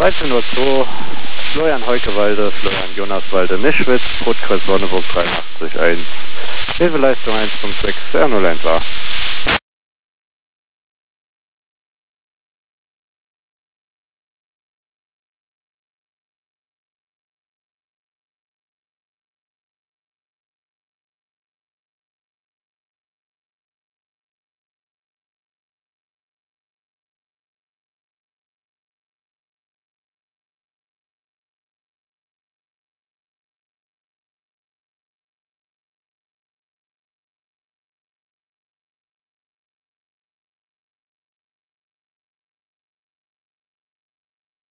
13.02 Uhr, Florian Heukewalde, Florian Jonaswalde, Nischwitz, Rotkreuz Sonneburg 83.1, Hilfeleistung 1.6, R0 war.